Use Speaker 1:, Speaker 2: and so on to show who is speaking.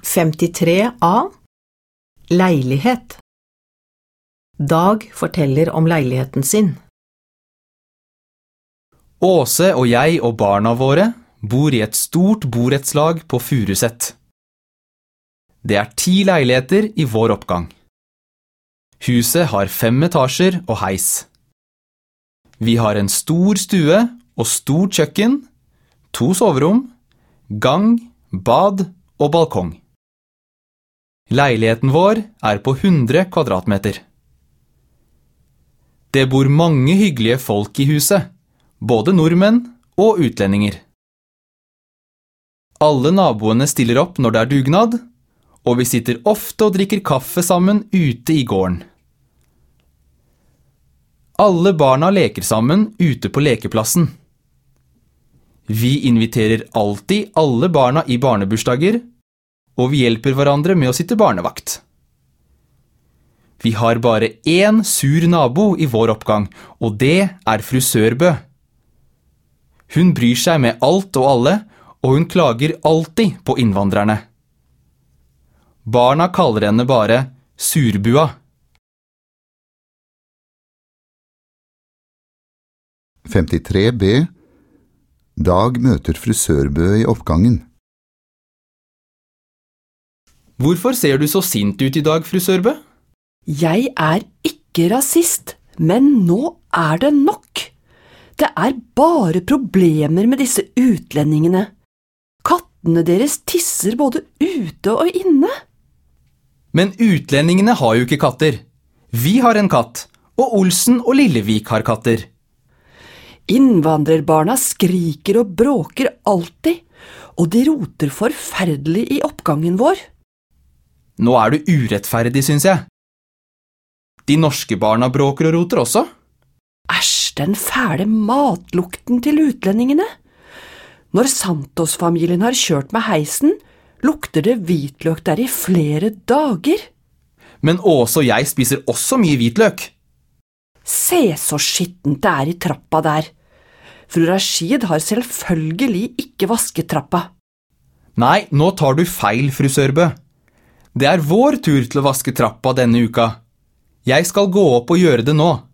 Speaker 1: 53a. Leilighet. Dag forteller om leiligheten sin.
Speaker 2: Åse og jeg og barna våre bor i et stort borettslag på Furuset. Det 10 leiligheter i vår oppgang. Huset har 5 etasjer og heis. Vi har en stor stue og stort kjøkken, 2 soverom, gang, bad og balkong. Leiligheten vår på 100 kvadratmeter. Det bor mange hyggelige folk i huset, både nordmenn og utlendinger. Alle naboene stiller opp når det dugnad, og vi sitter ofte og drikker kaffe sammen ute i gården. Alle barna leker sammen ute på lekeplassen. Vi inviterer alltid alle barna i barnebursdager, og vi hjelper hverandre med å sitte barnevakt. Vi har bare 1 sur nabo i vår oppgang, og det fru Sørbø. Hun bryr seg med alt og alle, og hun klager alltid på innvandrerne. Barna kaller henne bare Surbua.
Speaker 3: – 53b. Dag møter fru Sørbø i oppgangen.
Speaker 2: Hvorfor ser du så sint ut i dag, fru Sørbø?
Speaker 4: Jeg ikke rasist, men nå det nok. Det bare problemer med disse utlendingene. Kattene deres tisser både ute og inne.
Speaker 2: Men utlendingene har jo ikke katter. Vi har en katt, og Olsen og Lillevik har katter.
Speaker 4: Innvandrerbarna skriker og bråker alltid, og de roter forferdelig i oppgangen vår.
Speaker 2: Nå du urettferdig, synes jeg. De norske barna bråker og roter også.
Speaker 4: Æsj, den fæle matlukten til utlendingene. Når Santos-familien har kjørt med heisen, lukter det hvitløk der i flere dager.
Speaker 2: Men Åse og jeg spiser også mye hvitløk.
Speaker 4: Se så skittent det i trappa der. Fru Rashid har selvfølgelig ikke vasket trappa.
Speaker 2: Nei, nå tar du feil, fru Sørbø. Det vår tur til å vaske trappa denne uka. Jeg skal gå opp og gjøre det nå.